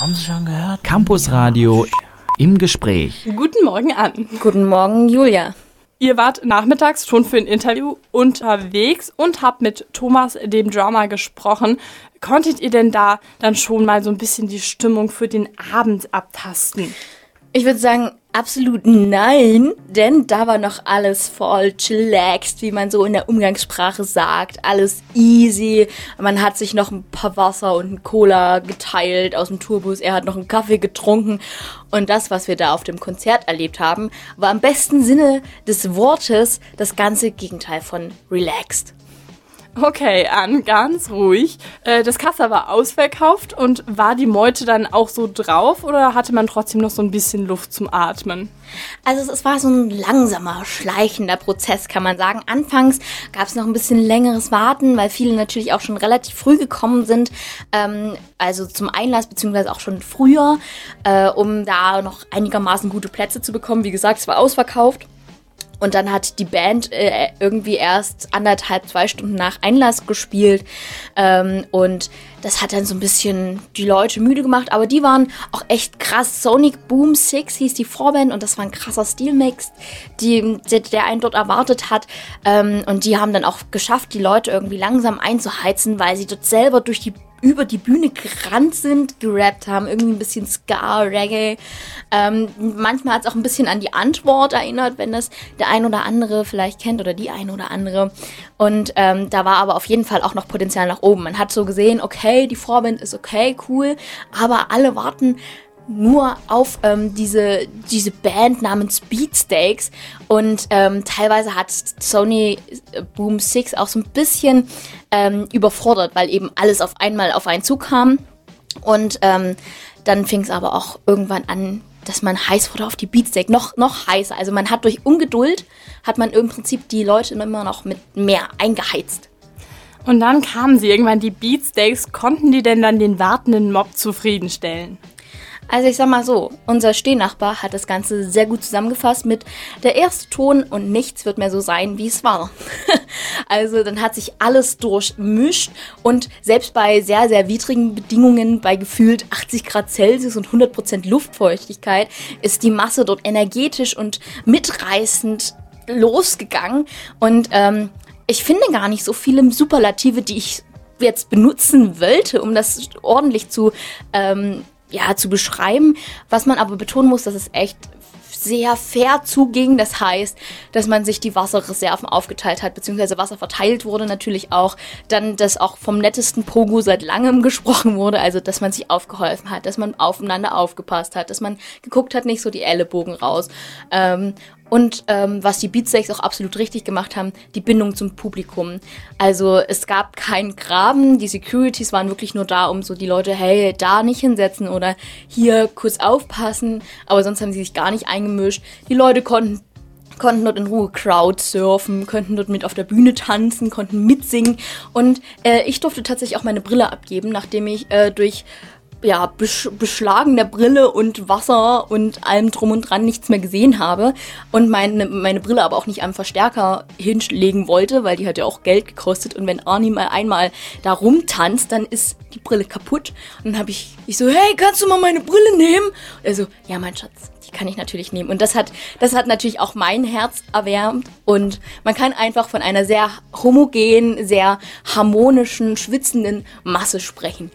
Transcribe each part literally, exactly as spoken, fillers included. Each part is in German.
Haben Sie schon gehört? Campusradio im Gespräch. Guten Morgen an. Guten Morgen, Julia. Ihr wart nachmittags schon für ein Interview unterwegs und habt mit Thomas, dem Drummer, gesprochen. Konntet ihr denn da dann schon mal so ein bisschen die Stimmung für den Abend abtasten? Ich würde sagen, absolut nein, denn da war noch alles voll chillaxed, wie man so in der Umgangssprache sagt. Alles easy. Man hat sich noch ein paar Wasser und ein Cola geteilt aus dem Tourbus. Er hat noch einen Kaffee getrunken. Und das, was wir da auf dem Konzert erlebt haben, war im besten Sinne des Wortes das ganze Gegenteil von relaxed. Okay, Ann, ganz ruhig. Äh, das Kassa war ausverkauft und war die Meute dann auch so drauf oder hatte man trotzdem noch so ein bisschen Luft zum Atmen? Also es war so ein langsamer, schleichender Prozess, kann man sagen. Anfangs gab es noch ein bisschen längeres Warten, weil viele natürlich auch schon relativ früh gekommen sind, ähm, also zum Einlass beziehungsweise auch schon früher, äh, um da noch einigermaßen gute Plätze zu bekommen. Wie gesagt, es war ausverkauft. Und dann hat die Band äh, irgendwie erst anderthalb, zwei Stunden nach Einlass gespielt. Ähm, und das hat dann so ein bisschen die Leute müde gemacht. Aber die waren auch echt krass. Sonic Boom Six hieß die Vorband. Und das war ein krasser Stilmix, die, der, der einen dort erwartet hat. Ähm, und die haben dann auch geschafft, die Leute irgendwie langsam einzuheizen, weil sie dort selber durch die über die Bühne gerannt sind, gerappt haben, irgendwie ein bisschen Ska, Reggae. Ähm, manchmal hat es auch ein bisschen an die Antwort erinnert, wenn das der ein oder andere vielleicht kennt oder die ein oder andere. Und ähm, da war aber auf jeden Fall auch noch Potenzial nach oben. Man hat so gesehen, okay, die Vorband ist okay, cool, aber alle warten nur auf ähm, diese, diese Band namens Beatsteaks und ähm, teilweise hat Sony Boom Six auch so ein bisschen ähm, überfordert, weil eben alles auf einmal auf einen zukam und ähm, dann fing es aber auch irgendwann an, dass man heiß wurde auf die Beatsteak, noch, noch heißer. Also man hat durch Ungeduld, hat man im Prinzip die Leute immer noch mit mehr eingeheizt. Und dann kamen sie irgendwann, die Beatsteaks. Konnten die denn dann den wartenden Mob zufriedenstellen? Also ich sag mal so, unser Stehnachbar hat das Ganze sehr gut zusammengefasst mit der erste Ton und nichts wird mehr so sein, wie es war. Also dann hat sich alles durchmischt und selbst bei sehr, sehr widrigen Bedingungen, bei gefühlt achtzig Grad Celsius und hundert Prozent Luftfeuchtigkeit, ist die Masse dort energetisch und mitreißend losgegangen. Und ähm, ich finde gar nicht so viele Superlative, die ich jetzt benutzen wollte, um das ordentlich zu ähm, ja, zu beschreiben. Was man aber betonen muss, dass es echt sehr fair zuging. Das heißt, dass man sich die Wasserreserven aufgeteilt hat, beziehungsweise Wasser verteilt wurde natürlich auch. Dann, dass auch vom nettesten Pogo seit langem gesprochen wurde, also dass man sich aufgeholfen hat, dass man aufeinander aufgepasst hat, dass man geguckt hat, nicht so die Ellenbogen raus. Ähm, Und ähm, was die Beatsteaks auch absolut richtig gemacht haben, die Bindung zum Publikum. Also es gab keinen Graben, die Securities waren wirklich nur da, um so die Leute, hey, da nicht hinsetzen oder hier kurz aufpassen. Aber sonst haben sie sich gar nicht eingemischt. Die Leute konnten konnten dort in Ruhe Crowdsurfen, konnten dort mit auf der Bühne tanzen, konnten mitsingen. Und äh, ich durfte tatsächlich auch meine Brille abgeben, nachdem ich äh, durch ja, besch- beschlagen der Brille und Wasser und allem drum und dran nichts mehr gesehen habe und meine, meine Brille aber auch nicht am Verstärker hinlegen wollte, weil die hat ja auch Geld gekostet und wenn Arnie mal einmal da rumtanzt, dann ist die Brille kaputt und dann habe ich, ich so, hey, kannst du mal meine Brille nehmen? Und er so, ja, mein Schatz, die kann ich natürlich nehmen und das hat, das hat natürlich auch mein Herz erwärmt und man kann einfach von einer sehr homogenen, sehr harmonischen, schwitzenden Masse sprechen.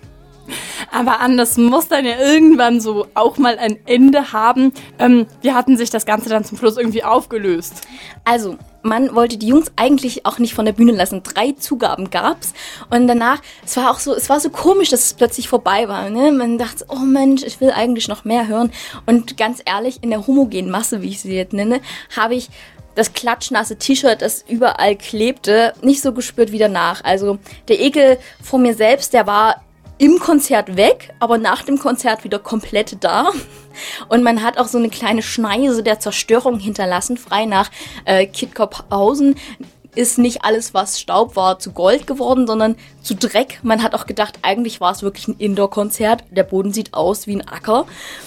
Aber Ann, das muss dann ja irgendwann so auch mal ein Ende haben. Ähm, wie hatten sich das Ganze dann zum Schluss irgendwie aufgelöst? Also, man wollte die Jungs eigentlich auch nicht von der Bühne lassen. Drei Zugaben gab's. Und danach, es war auch so, es war so komisch, dass es plötzlich vorbei war. Ne? Man dachte, oh Mensch, ich will eigentlich noch mehr hören. Und ganz ehrlich, in der homogenen Masse, wie ich sie jetzt nenne, habe ich das klatschnasse T-Shirt, das überall klebte, nicht so gespürt wie danach. Also, der Ekel vor mir selbst, der war im Konzert weg, aber nach dem Konzert wieder komplett da. Und man hat auch so eine kleine Schneise der Zerstörung hinterlassen, frei nach äh, Kittkopfhausen. Ist nicht alles, was Staub war, zu Gold geworden, sondern zu Dreck. Man hat auch gedacht, eigentlich war es wirklich ein Indoor-Konzert. Der Boden sieht aus wie ein Acker.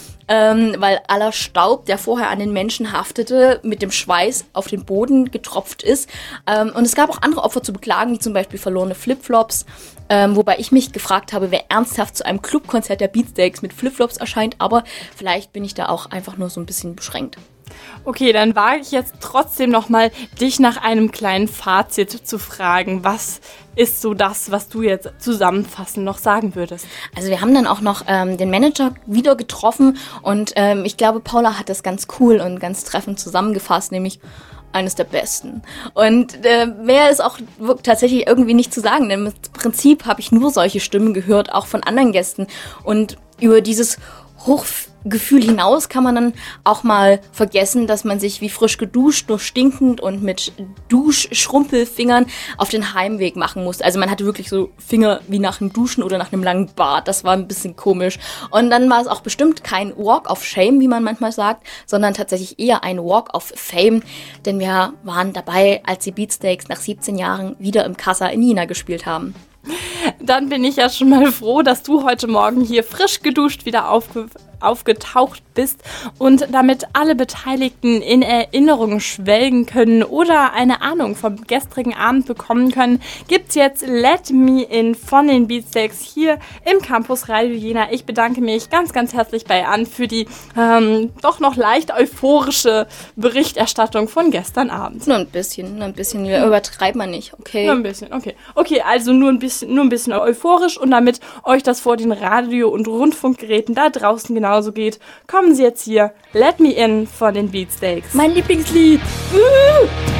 Ähm, weil aller Staub, der vorher an den Menschen haftete, mit dem Schweiß auf den Boden getropft ist. Ähm, und es gab auch andere Opfer zu beklagen, wie zum Beispiel verlorene Flipflops, Ähm, wobei ich mich gefragt habe, wer ernsthaft zu einem Clubkonzert der Beatsteaks mit Flipflops erscheint. Aber vielleicht bin ich da auch einfach nur so ein bisschen beschränkt. Okay, dann wage ich jetzt trotzdem nochmal, dich nach einem kleinen Fazit zu fragen. Was ist so das, was du jetzt zusammenfassend noch sagen würdest? Also wir haben dann auch noch ähm, den Manager wieder getroffen und ähm, ich glaube, Paula hat das ganz cool und ganz treffend zusammengefasst, nämlich eines der besten. Und äh, mehr ist auch tatsächlich irgendwie nicht zu sagen, denn im Prinzip habe ich nur solche Stimmen gehört, auch von anderen Gästen. Und über dieses Hochgefühl hinaus kann man dann auch mal vergessen, dass man sich wie frisch geduscht, nur stinkend und mit Duschschrumpelfingern auf den Heimweg machen muss. Also man hatte wirklich so Finger wie nach dem Duschen oder nach einem langen Bad. Das war ein bisschen komisch. Und dann war es auch bestimmt kein Walk of Shame, wie man manchmal sagt, sondern tatsächlich eher ein Walk of Fame. Denn wir waren dabei, als die Beatsteaks nach siebzehn Jahren wieder im Casa in Jena gespielt haben. Dann bin ich ja schon mal froh, dass du heute Morgen hier frisch geduscht wieder aufge- aufgetaucht bist und damit alle Beteiligten in Erinnerungen schwelgen können oder eine Ahnung vom gestrigen Abend bekommen können, gibt's jetzt Let Me In von den Beatsteaks hier im Campus Radio Jena. Ich bedanke mich ganz, ganz herzlich bei Ann für die ähm, doch noch leicht euphorische Berichterstattung von gestern Abend. Nur ein bisschen, nur ein bisschen, übertreibt man nicht, okay? Nur ein bisschen, okay. Okay, also nur ein bisschen, nur ein bisschen euphorisch und damit euch das vor den Radio- und Rundfunkgeräten da draußen genauso geht, kommen Sie jetzt hier Let Me In von den Beatsteaks. Mein Lieblingslied! Uh!